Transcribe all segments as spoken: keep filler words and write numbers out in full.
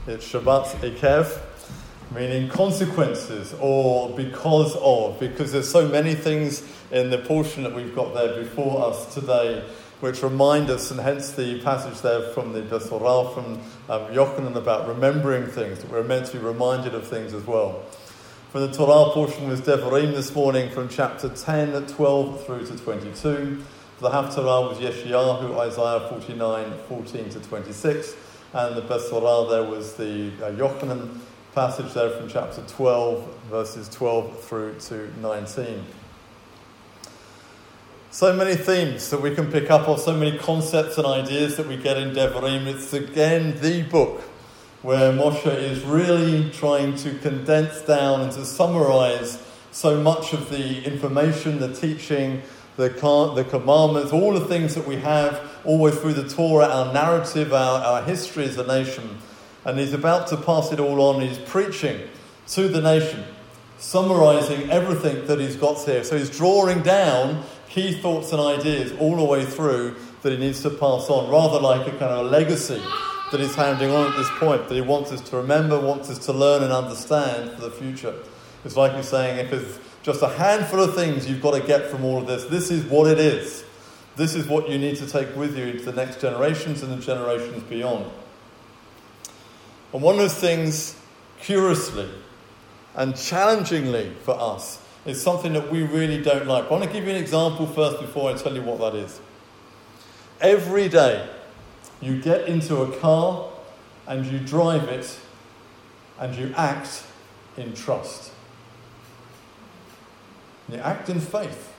It's Shabbat Ekev, meaning consequences or because of, because there's so many things in the portion that we've got there before us today which remind us, and hence the passage there from the Besorah, from um, Yochanan, about remembering things, that we're meant to be reminded of things as well. For the Torah portion was Devarim this morning from chapter ten, twelve through to twenty-two. For the Haftarah was Yeshayahu, Isaiah forty-nine, fourteen to twenty-six. And the Besorah there was the uh, Yochanan passage there from chapter twelve, verses twelve through to nineteen. So many themes that we can pick up on, so many concepts and ideas that we get in Devarim. It's again the book where Moshe is really trying to condense down and to summarize so much of the information, the teaching, the the commandments, all the things that we have always through the Torah, our narrative, our, our history as a nation. And he's about to pass it all on. He's preaching to the nation, summarizing everything that he's got here. So he's drawing down key thoughts and ideas all the way through that he needs to pass on, rather like a kind of legacy that he's handing on at this point, that he wants us to remember, wants us to learn and understand for the future. It's like he's saying, if it's just a handful of things you've got to get from all of this, this is what it is. This is what you need to take with you into the next generations and the generations beyond. And one of those things, curiously and challengingly for us, is something that we really don't like. I want to give you an example first before I tell you what that is. Every day you get into a car and you drive it and you act in trust. You act in faith.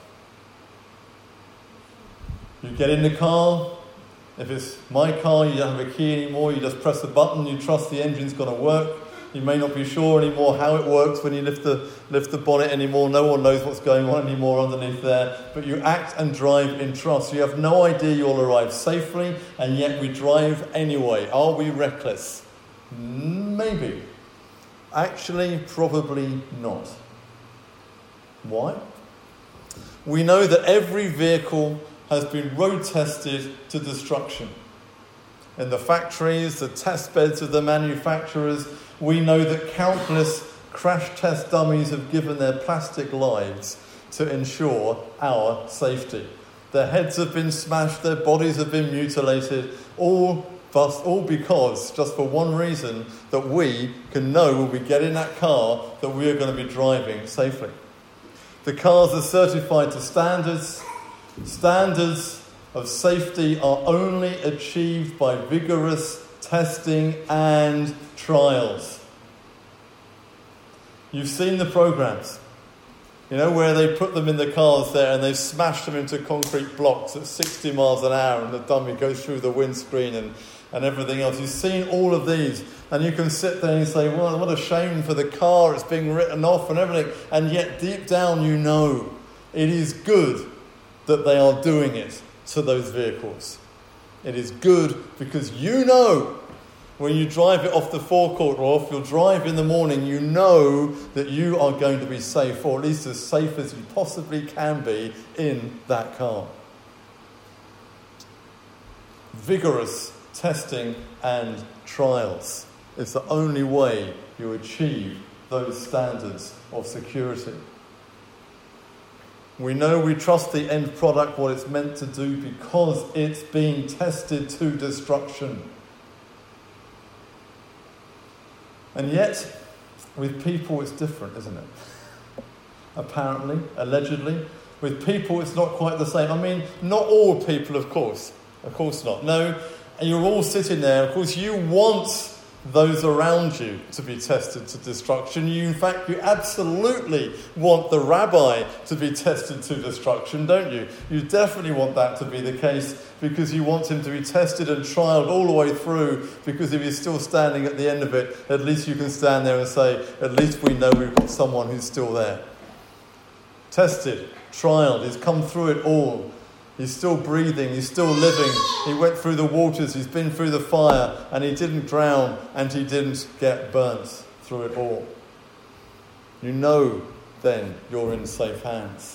You get in the car. If it's my car, you don't have a key anymore. You just press a button. You trust the engine's going to work. You may not be sure anymore how it works when you lift the lift the bonnet anymore. No one knows what's going on anymore underneath there. But you act and drive in trust. You have no idea you'll arrive safely, and yet we drive anyway. Are we reckless? Maybe. Actually, probably not. Why? We know that every vehicle has been road tested to destruction. In the factories, the test beds of the manufacturers, we know that countless crash test dummies have given their plastic lives to ensure our safety. Their heads have been smashed, their bodies have been mutilated, all, but, all because, just for one reason, that we can know when we get in that car that we are going to be driving safely. The cars are certified to standards. Standards of safety are only achieved by vigorous testing and trials. You've seen the programs, you know, where they put them in the cars there and they smash them into concrete blocks at sixty miles an hour and the dummy goes through the windscreen and, and everything else. You've seen all of these and you can sit there and say, well, what a shame for the car, it's being written off and everything. And yet deep down you know it is good that they are doing it to those vehicles. It is good because you know when you drive it off the forecourt or off your drive in the morning, you know that you are going to be safe, or at least as safe as you possibly can be in that car. Vigorous testing and trials is the only way you achieve those standards of security. We know we trust the end product, what it's meant to do, because it's being tested to destruction. And yet, with people it's different, isn't it? Apparently, allegedly. With people it's not quite the same. I mean, not all people, of course. Of course not. No, and you're all sitting there. Of course, you want those around you to be tested to destruction. You, in fact, you absolutely want the rabbi to be tested to destruction, don't you? You definitely want that to be the case because you want him to be tested and trialed all the way through, because if he's still standing at the end of it, at least you can stand there and say, at least we know we've got someone who's still there. Tested, trialed, he's come through it all. He's still breathing, he's still living. He went through the waters, he's been through the fire, and he didn't drown, and he didn't get burnt through it all. You know then you're in safe hands.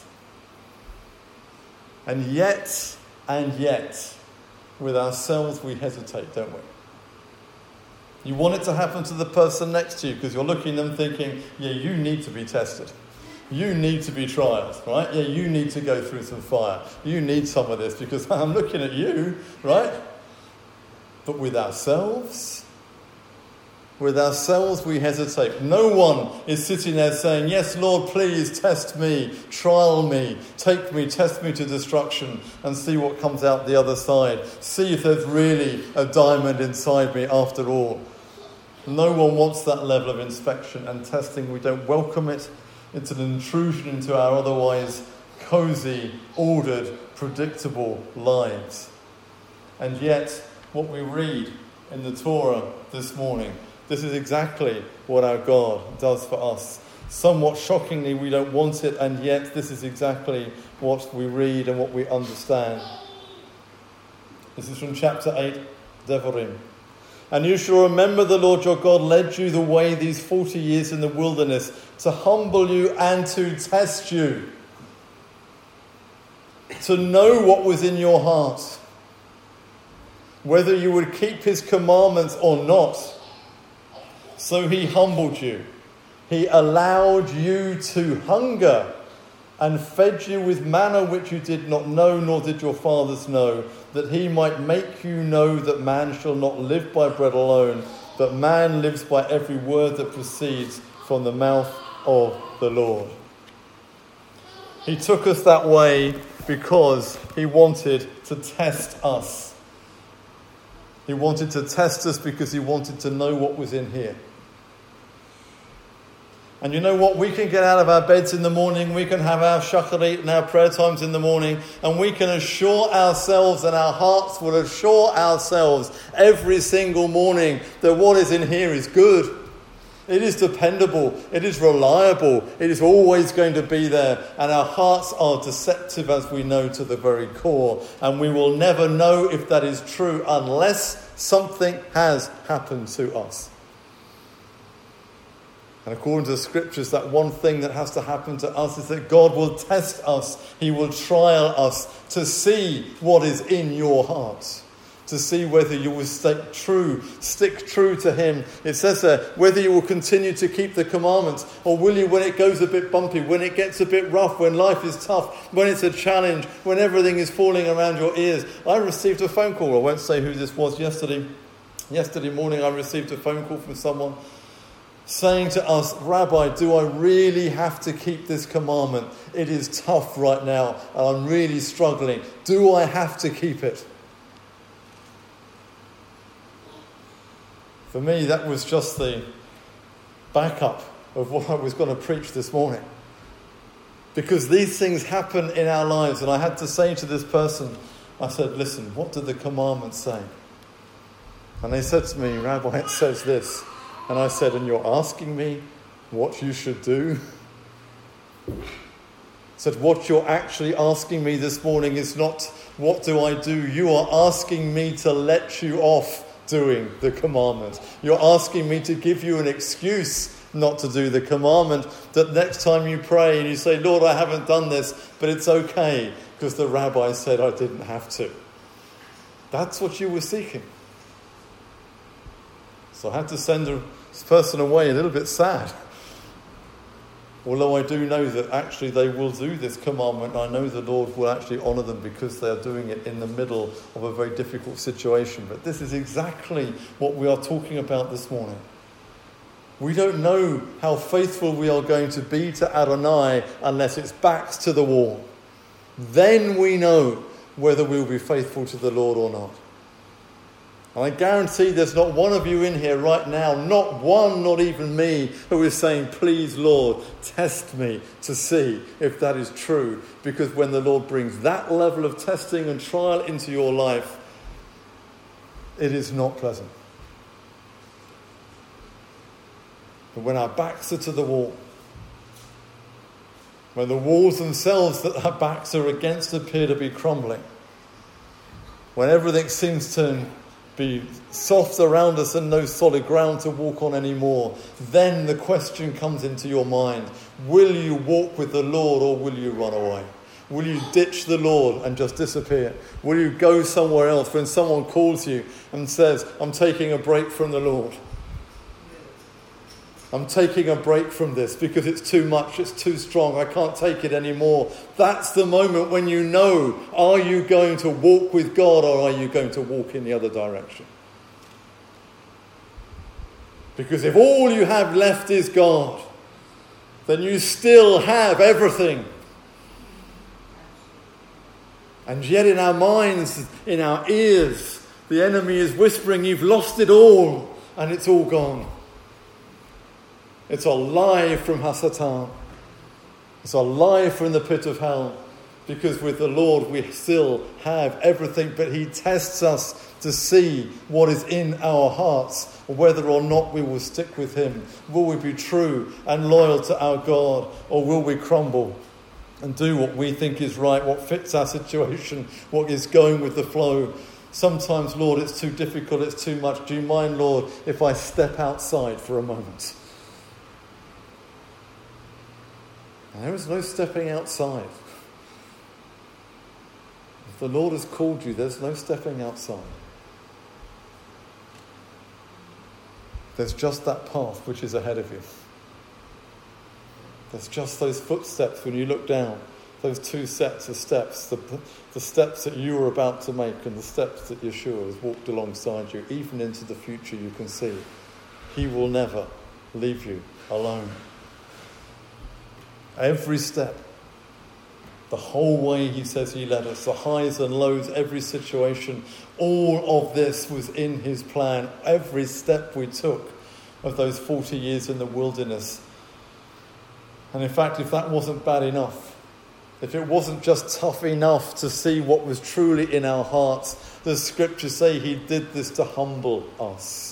And yet, and yet, with ourselves we hesitate, don't we? You want it to happen to the person next to you because you're looking at them thinking, yeah, you need to be tested. You need to be tried, right? Yeah, you need to go through some fire. You need some of this because I'm looking at you, right? But with ourselves, with ourselves we hesitate. No one is sitting there saying, yes, Lord, please test me, trial me, take me, test me to destruction and see what comes out the other side. See if there's really a diamond inside me after all. No one wants that level of inspection and testing. We don't welcome it. It's an intrusion into our otherwise cosy, ordered, predictable lives. And yet, what we read in the Torah this morning, this is exactly what our God does for us. Somewhat shockingly, we don't want it, and yet this is exactly what we read and what we understand. This is from chapter eight, Devarim. And you shall remember the Lord your God led you the way these forty years in the wilderness to humble you and to test you, to know what was in your heart, whether you would keep his commandments or not. So he humbled you. He allowed you to hunger and fed you with manna which you did not know, nor did your fathers know, that he might make you know that man shall not live by bread alone, but man lives by every word that proceeds from the mouth of the Lord. He took us that way because he wanted to test us. He wanted to test us because he wanted to know what was in here. And you know what? We can get out of our beds in the morning, we can have our shacharit and our prayer times in the morning, and we can assure ourselves, and our hearts will assure ourselves every single morning that what is in here is good. It is dependable. It is reliable. It is always going to be there. And our hearts are deceptive, as we know, to the very core. And we will never know if that is true unless something has happened to us. And according to the scriptures, that one thing that has to happen to us is that God will test us. He will trial us to see what is in your heart, to see whether you will stick true, stick true to him. It says there, whether you will continue to keep the commandments, or will you when it goes a bit bumpy, when it gets a bit rough, when life is tough, when it's a challenge, when everything is falling around your ears. I received a phone call. I won't say who this was yesterday. Yesterday morning I received a phone call from someone saying to us, Rabbi, do I really have to keep this commandment? It is tough right now and I'm really struggling. Do I have to keep it? For me, that was just the backup of what I was going to preach this morning. Because these things happen in our lives. And I had to say to this person, I said, listen, what did the commandment say? And they said to me, Rabbi, it says this. And I said, and you're asking me what you should do? I said, what you're actually asking me this morning is not, what do I do? You are asking me to let you off doing the commandment. You're asking me to give you an excuse not to do the commandment, that next time you pray and you say, Lord, I haven't done this, but it's okay, because the rabbi said I didn't have to. That's what you were seeking. So I had to send this person away a little bit sad. Although I do know that actually they will do this commandment. I know the Lord will actually honour them because they are doing it in the middle of a very difficult situation. But this is exactly what we are talking about this morning. We don't know how faithful we are going to be to Adonai unless it's backs to the wall. Then we know whether we will be faithful to the Lord or not. And I guarantee there's not one of you in here right now, not one, not even me, who is saying, please, Lord, test me to see if that is true. Because when the Lord brings that level of testing and trial into your life, it is not pleasant. But when our backs are to the wall, when the walls themselves that our backs are against appear to be crumbling, when everything seems to be soft around us and no solid ground to walk on anymore, then the question comes into your mind, will you walk with the Lord or will you run away? Will you ditch the Lord and just disappear? Will you go somewhere else when someone calls you and says, I'm taking a break from the Lord? I'm taking a break from this because it's too much, it's too strong, I can't take it anymore. That's the moment when you know, are you going to walk with God or are you going to walk in the other direction? Because if all you have left is God, then you still have everything. And yet in our minds, in our ears, the enemy is whispering, you've lost it all and it's all gone. It's a lie from Hasatan. It's a lie from the pit of hell. Because with the Lord we still have everything, but he tests us to see what is in our hearts, whether or not we will stick with him. Will we be true and loyal to our God, or will we crumble and do what we think is right, what fits our situation, what is going with the flow? Sometimes, Lord, it's too difficult, it's too much. Do you mind, Lord, if I step outside for a moment? And there is no stepping outside. If the Lord has called you, there's no stepping outside. There's just that path which is ahead of you. There's just those footsteps when you look down, those two sets of steps, the, the steps that you are about to make and the steps that Yeshua has walked alongside you. Even into the future you can see. He will never leave you alone. Every step, the whole way he says he led us, the highs and lows, every situation, all of this was in his plan. Every step we took of those forty years in the wilderness. And in fact, if that wasn't bad enough, if it wasn't just tough enough to see what was truly in our hearts, the scriptures say he did this to humble us.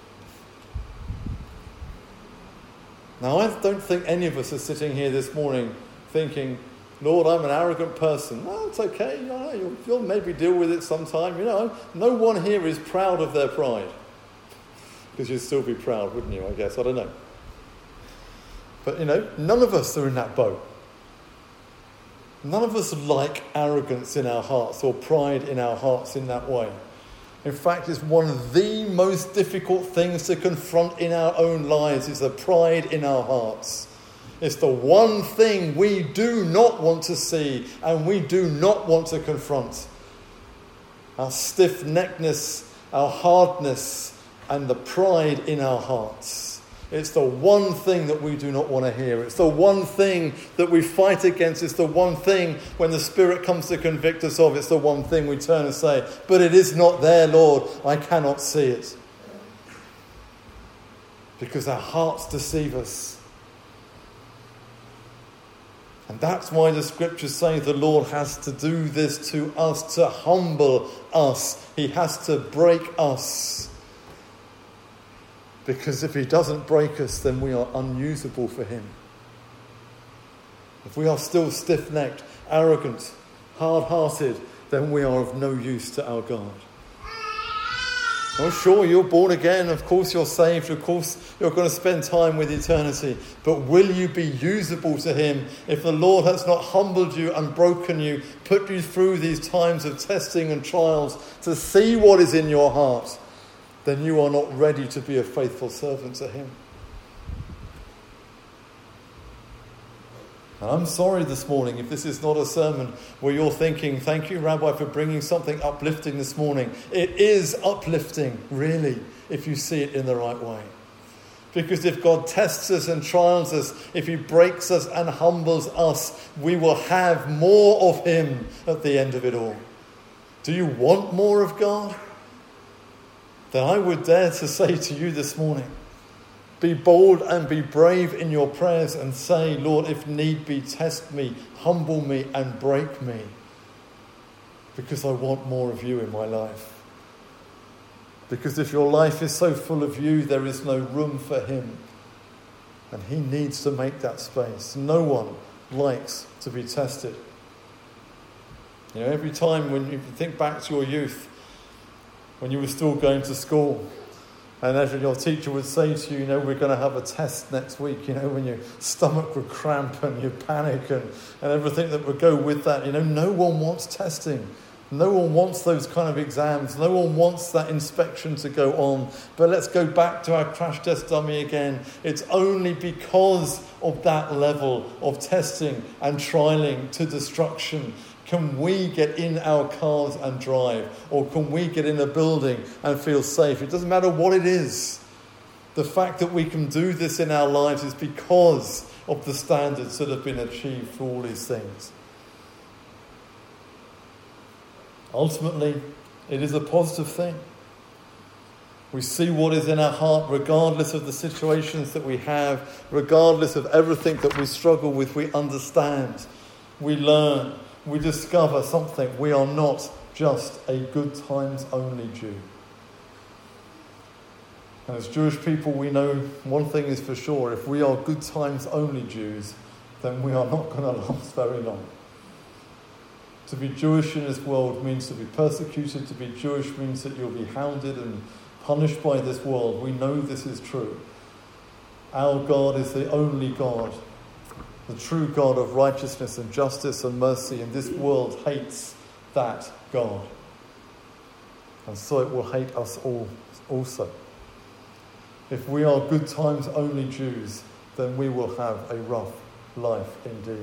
Now, I don't think any of us are sitting here this morning thinking, Lord, I'm an arrogant person. No, it's okay. You know, you'll, you'll maybe deal with it sometime. You know, no one here is proud of their pride. Because you'd still be proud, wouldn't you, I guess? I don't know. But, you know, none of us are in that boat. None of us like arrogance in our hearts or pride in our hearts in that way. In fact, it's one of the most difficult things to confront in our own lives is the pride in our hearts. It's the one thing we do not want to see and we do not want to confront. Our stiff-neckedness, our hardness, and the pride in our hearts. It's the one thing that we do not want to hear. It's the one thing that we fight against. It's the one thing when the Spirit comes to convict us of. It's the one thing we turn and say, but it is not there, Lord. I cannot see it. Because our hearts deceive us. And that's why the scriptures say the Lord has to do this to us, to humble us. He has to break us. Because if he doesn't break us, then we are unusable for him. If we are still stiff-necked, arrogant, hard-hearted, then we are of no use to our God. Oh, sure, you're born again. Of course you're saved. Of course you're going to spend time with eternity. But will you be usable to him if the Lord has not humbled you and broken you, put you through these times of testing and trials to see what is in your heart? Then you are not ready to be a faithful servant to him. And I'm sorry this morning if this is not a sermon where you're thinking, thank you, Rabbi, for bringing something uplifting this morning. It is uplifting, really, if you see it in the right way. Because if God tests us and trials us, if he breaks us and humbles us, we will have more of him at the end of it all. Do you want more of God? Then I would dare to say to you this morning, be bold and be brave in your prayers and say, Lord, if need be, test me, humble me and break me. Because I want more of you in my life. Because if your life is so full of you, there is no room for him. And he needs to make that space. No one likes to be tested. You know, every time when you think back to your youth, when you were still going to school, and as your teacher would say to you, you know, we're going to have a test next week, you know, when your stomach would cramp and you panic and, and everything that would go with that. You know, no one wants testing. No one wants those kind of exams. No one wants that inspection to go on. But let's go back to our crash test dummy again. It's only because of that level of testing and trialing to destruction can we get in our cars and drive, or can we get in a building and feel safe. It doesn't matter what it is. The fact that we can do this in our lives is because of the standards that have been achieved for all these things. Ultimately, it is a positive thing. We see what is in our heart regardless of the situations that we have, regardless of everything that we struggle with. We understand, we learn, we discover something. We are not just a good times only Jew. And as Jewish people, we know one thing is for sure: if we are good times only Jews, then we are not going to last very long. To be Jewish in this world means to be persecuted. To be Jewish means that you'll be hounded and punished by this world. We know this is true. Our God is the only God, the true God of righteousness and justice and mercy, and this world hates that God. And so it will hate us all also. If we are good times only Jews, then we will have a rough life indeed.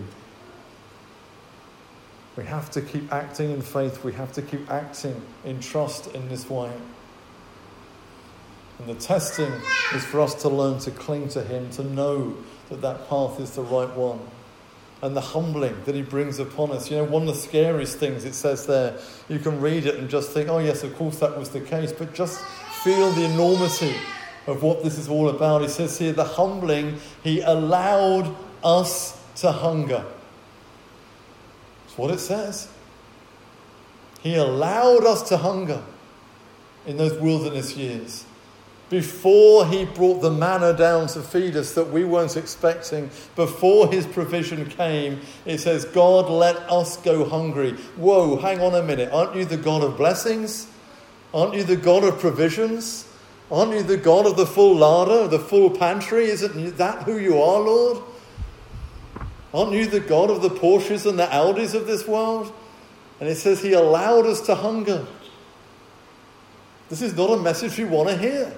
We have to keep acting in faith. We have to keep acting in trust in this way. And the testing is for us to learn to cling to him, to know that that path is the right one. And the humbling that he brings upon us. You know, one of the scariest things it says there, you can read it and just think, oh yes, of course that was the case. But just feel the enormity of what this is all about. He says here, the humbling, he allowed us to hunger. What it says. He allowed us to hunger in those wilderness years. Before he brought the manna down to feed us that we weren't expecting, before his provision came, it says, God let us go hungry. Whoa, hang on a minute. Aren't you the God of blessings? Aren't you the God of provisions? Aren't you the God of the full larder, the full pantry? Isn't that who you are, Lord? Aren't you the God of the Porsches and the Audis of this world? And it says he allowed us to hunger. This is not a message we want to hear.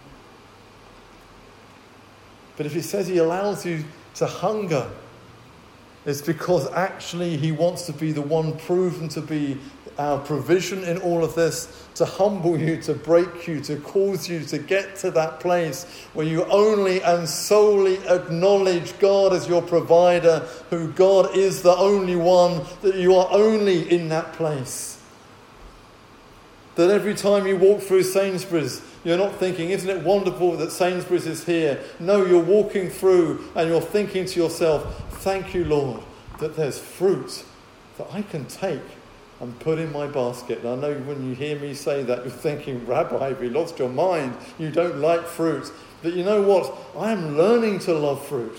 But if he says he allows you to hunger, it's because actually he wants to be the one proven to be our provision in all of this, to humble you, to break you, to cause you to get to that place where you only and solely acknowledge God as your provider, who God is the only one, that you are only in that place. That every time you walk through Sainsbury's, you're not thinking, isn't it wonderful that Sainsbury's is here? No, you're walking through and you're thinking to yourself, thank you, Lord, that there's fruit that I can take and put in my basket. And I know when you hear me say that, you're thinking, Rabbi, have you lost your mind? You don't like fruit. But you know what? I am learning to love fruit.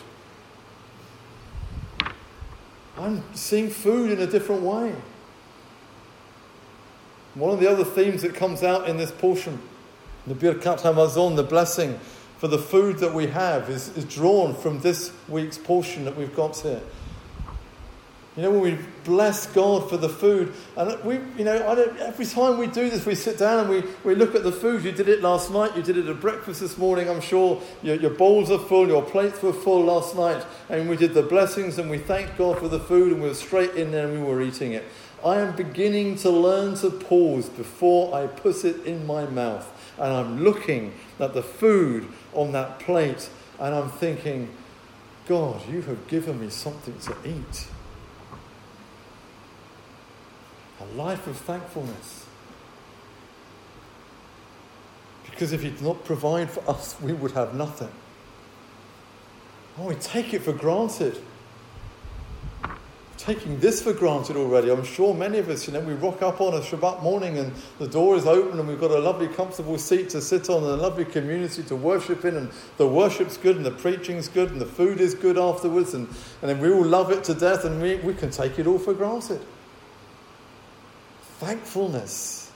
I'm seeing food in a different way. One of the other themes that comes out in this portion, the Birkat HaMazon, the blessing for the food that we have, is, is drawn from this week's portion that we've got here. You know, when we bless God for the food, and we, you know, I don't, every time we do this, we sit down and we, we look at the food. You did it last night, you did it at breakfast this morning, I'm sure. Your, your bowls are full, your plates were full last night, and we did the blessings and we thanked God for the food, and we were straight in there and we were eating it. I am beginning to learn to pause before I put it in my mouth, and I'm looking at the food on that plate, and I'm thinking, God, you have given me something to eat. A life of thankfulness. Because if he did not provide for us, we would have nothing. Oh, we take it for granted. Taking this for granted already. I'm sure many of us, you know, we rock up on a Shabbat morning and the door is open and we've got a lovely comfortable seat to sit on and a lovely community to worship in, and the worship's good and the preaching's good and the food is good afterwards, and, and then we all love it to death, and we, we can take it all for granted. Thankfulness.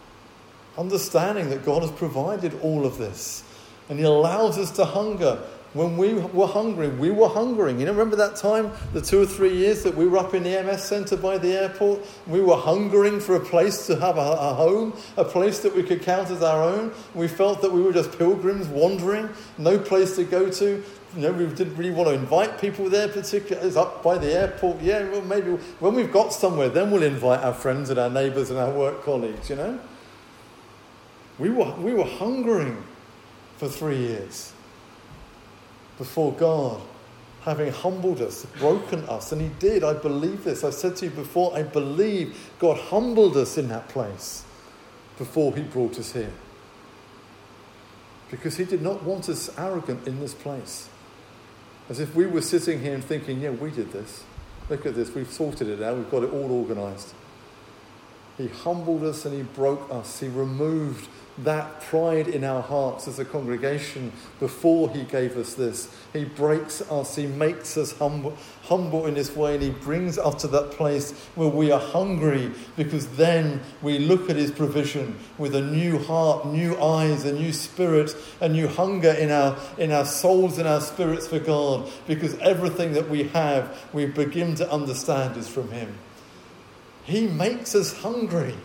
Understanding that God has provided all of this and he allows us to hunger. when we were hungry, we were hungering. You know, remember that time, the two or three years that we were up in the M S Centre by the airport? We were hungering for a place to have a, a home, a place that we could count as our own. We felt that we were just pilgrims wandering, no place to go to. You know, we didn't really want to invite people there particularly. It's up by the airport. Yeah, well, maybe when we've got somewhere, then we'll invite our friends and our neighbours and our work colleagues, you know. We were, we were hungering for three years before God, having humbled us, broken us. And he did. I believe this. I said to you before, I believe God humbled us in that place before he brought us here. Because he did not want us arrogant in this place. As if we were sitting here and thinking, yeah, we did this. Look at this, we've sorted it out, we've got it all organised. He humbled us and he broke us. He removed that pride in our hearts as a congregation before he gave us this. He breaks us, he makes us humble, humble in this way, and he brings us to that place where we are hungry, because then we look at his provision with a new heart, new eyes, a new spirit, a new hunger in our in our souls and our spirits for God, because everything that we have, we begin to understand is from him. He makes us hungry.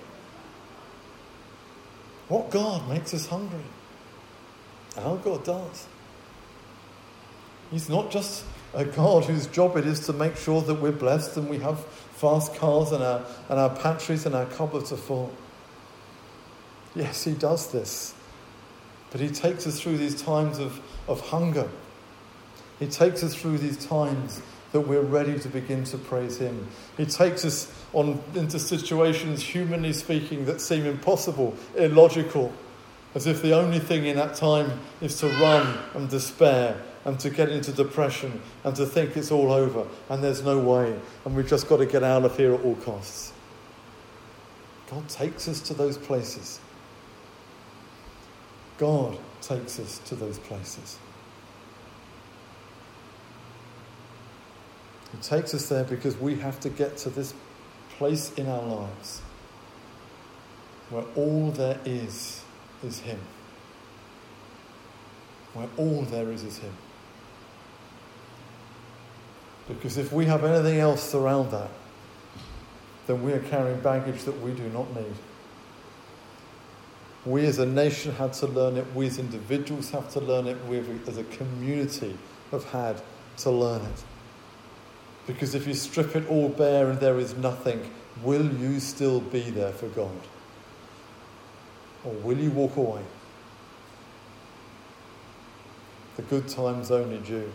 What God makes us hungry? Our God does. He's not just a God whose job it is to make sure that we're blessed and we have fast cars and our, and our pantries and our cupboards are full. Yes, he does this. But he takes us through these times of, of hunger. He takes us through these times that we're ready to begin to praise him. He takes us on into situations, humanly speaking, that seem impossible, illogical, as if the only thing in that time is to run and despair and to get into depression and to think it's all over and there's no way and we've just got to get out of here at all costs. God takes us to those places. God takes us to those places. He takes us there because we have to get to this place in our lives where all there is is him. Where all there is is him. Because if we have anything else around that, then we are carrying baggage that we do not need. We as a nation had to learn it. We as individuals have to learn it. We as a community have had to learn it. Because if you strip it all bare and there is nothing, will you still be there for God? Or will you walk away? The good time's only due.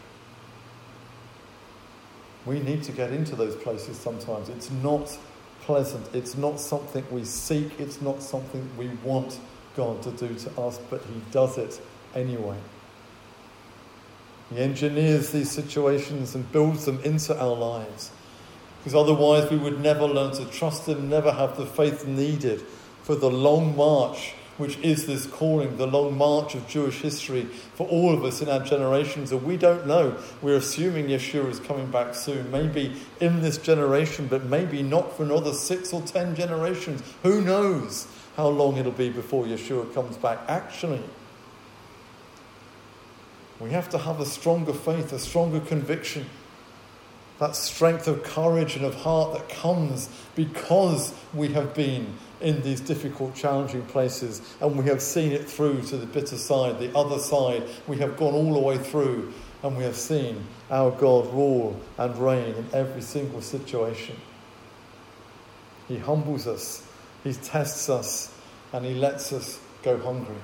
We need to get into those places sometimes. It's not pleasant. It's not something we seek. It's not something we want God to do to us, but he does it anyway. He engineers these situations and builds them into our lives. Because otherwise we would never learn to trust him, never have the faith needed for the long march, which is this calling, the long march of Jewish history for all of us in our generations. And we don't know. We're assuming Yeshua is coming back soon. Maybe in this generation, but maybe not for another six or ten generations. Who knows how long it'll be before Yeshua comes back actually. We have to have a stronger faith, a stronger conviction. That strength of courage and of heart that comes because we have been in these difficult, challenging places and we have seen it through to the bitter side, the other side. We have gone all the way through and we have seen our God rule and reign in every single situation. He humbles us, he tests us, and he lets us go hungry.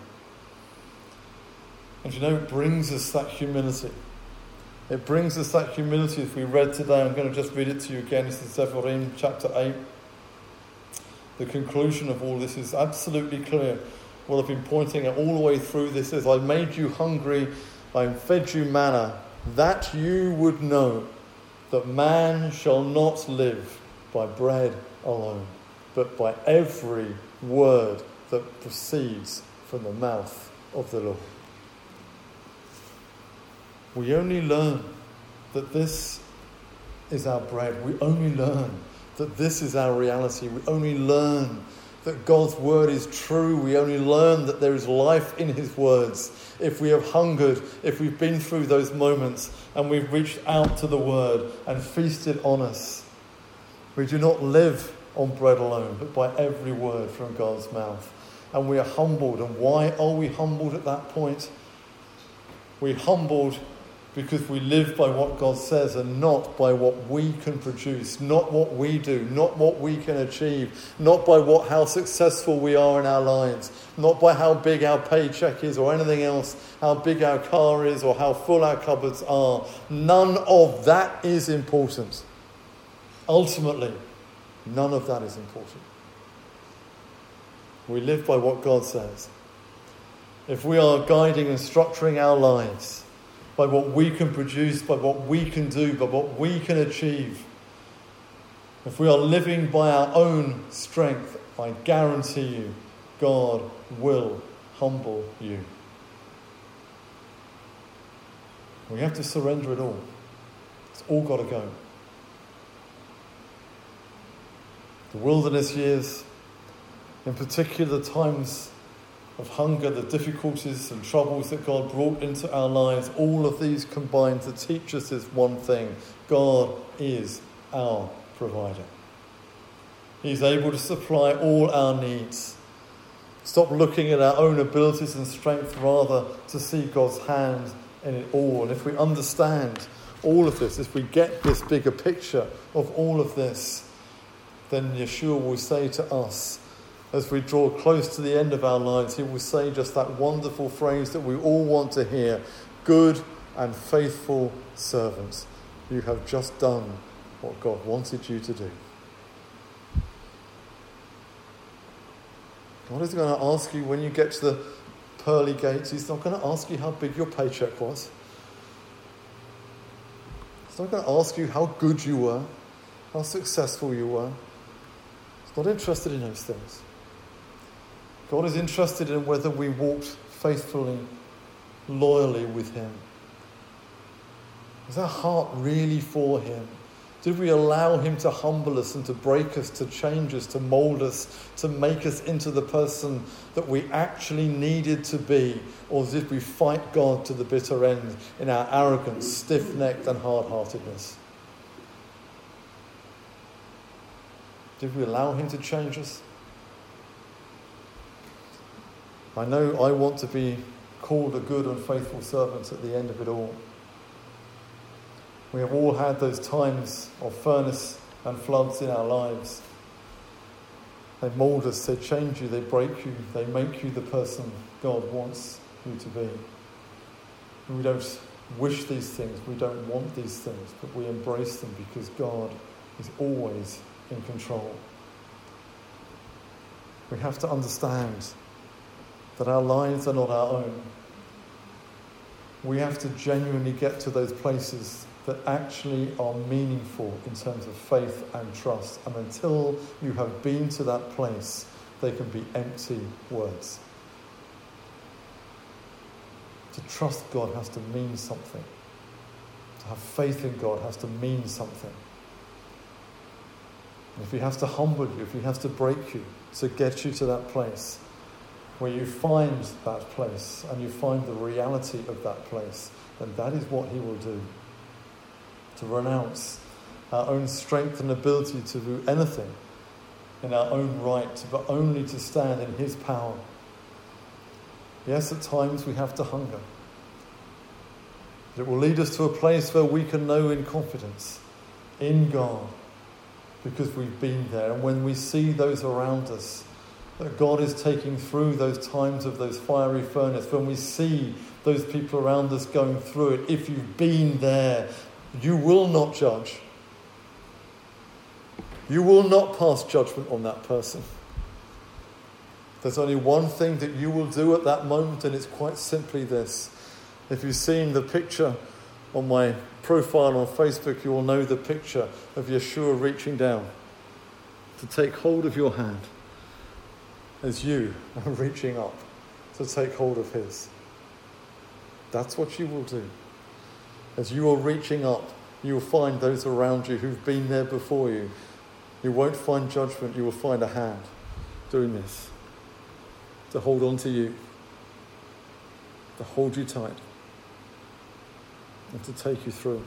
And you know, it brings us that humility. It brings us that humility as we read today. I'm going to just read it to you again. This is Devarim chapter eight. The conclusion of all this is absolutely clear. What I've been pointing at all the way through this is, I made you hungry, I fed you manna, that you would know that man shall not live by bread alone, but by every word that proceeds from the mouth of the Lord. We only learn that this is our bread. We only learn that this is our reality. We only learn that God's word is true. We only learn that there is life in his words if we have hungered, if we've been through those moments and we've reached out to the word and feasted on us. We do not live on bread alone, but by every word from God's mouth. And we are humbled. And why are we humbled at that point? We're humbled because we live by what God says and not by what we can produce, not what we do, not what we can achieve, not by what how successful we are in our lives, not by how big our paycheck is or anything else, how big our car is or how full our cupboards are. None of that is important. Ultimately, none of that is important. We live by what God says. If we are guiding and structuring our lives by what we can produce, by what we can do, by what we can achieve, if we are living by our own strength, I guarantee you, God will humble you. We have to surrender it all. It's all got to go. The wilderness years, in particular the times of hunger, the difficulties and troubles that God brought into our lives, all of these combine to teach us this one thing: God is our provider. He's able to supply all our needs. Stop looking at our own abilities and strength, rather to see God's hand in it all. And if we understand all of this, if we get this bigger picture of all of this, then Yeshua will say to us, as we draw close to the end of our lives, he will say just that wonderful phrase that we all want to hear: good and faithful servant, you have just done what God wanted you to do. God is going to ask you when you get to the pearly gates, he's not going to ask you how big your paycheck was. He's not going to ask you how good you were, how successful you were. He's not interested in those things. God is interested in whether we walked faithfully, loyally with him. Is our heart really for him? Did we allow him to humble us and to break us, to change us, to mould us, to make us into the person that we actually needed to be? Or did we fight God to the bitter end in our arrogance, stiff-necked and hard-heartedness? Did we allow him to change us? I know I want to be called a good and faithful servant at the end of it all. We have all had those times of furnace and floods in our lives. They mould us, they change you, they break you, they make you the person God wants you to be. We don't wish these things, we don't want these things, but we embrace them because God is always in control. We have to understand that our lives are not our own. We have to genuinely get to those places that actually are meaningful in terms of faith and trust. And until you have been to that place, they can be empty words. To trust God has to mean something. To have faith in God has to mean something. And if he has to humble you, if he has to break you to get you to that place, where you find that place and you find the reality of that place, then that is what he will do. To renounce our own strength and ability to do anything in our own right, but only to stand in his power. Yes, at times we have to hunger. But it will lead us to a place where we can know in confidence in God, because we've been there. And when we see those around us that God is taking through those times of those fiery furnace, when we see those people around us going through it, if you've been there, you will not judge. You will not pass judgment on that person. There's only one thing that you will do at that moment, and it's quite simply this. If you've seen the picture on my profile on Facebook, you will know the picture of Yeshua reaching down to take hold of your hand as you are reaching up to take hold of his. That's what you will do. As you are reaching up, you will find those around you who've been there before you. You won't find judgment, you will find a hand. doing this, to hold on to you, to hold you tight, and to take you through.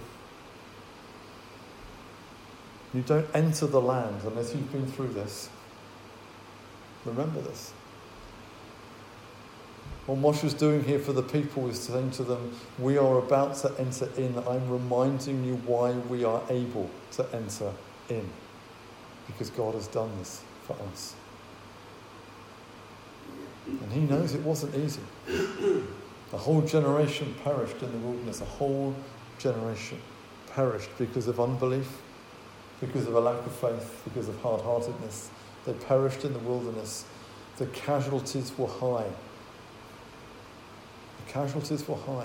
You don't enter the land unless you've been through this. Remember this. What Moshe's doing here for the people is saying to them, we are about to enter in. I'm reminding you why we are able to enter in. Because God has done this for us. And he knows it wasn't easy. A whole generation perished in the wilderness. A whole generation perished because of unbelief, because of a lack of faith, because of hard-heartedness. They perished in the wilderness. The casualties were high. The casualties were high.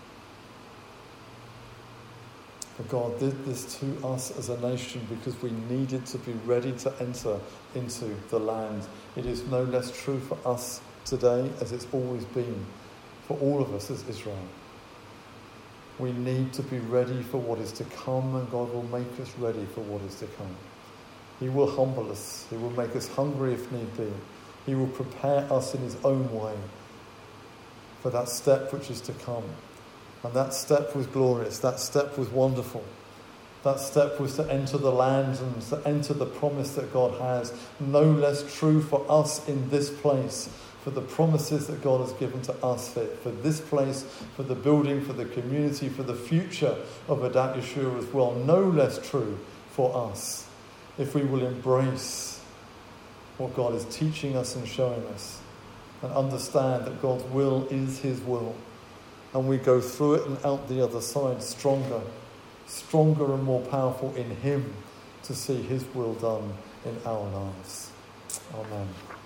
But God did this to us as a nation because we needed to be ready to enter into the land. It is no less true for us today as it's always been for all of us as Israel. We need to be ready for what is to come, and God will make us ready for what is to come. He will humble us. He will make us hungry if need be. He will prepare us in his own way for that step which is to come. And that step was glorious. That step was wonderful. That step was to enter the land and to enter the promise that God has. No less true for us in this place, for the promises that God has given to us, for, for this place, for the building, for the community, for the future of Adat Yeshua as well. No less true for us if we will embrace what God is teaching us and showing us and understand that God's will is his will. And we go through it and out the other side stronger, stronger and more powerful in him to see his will done in our lives. Amen.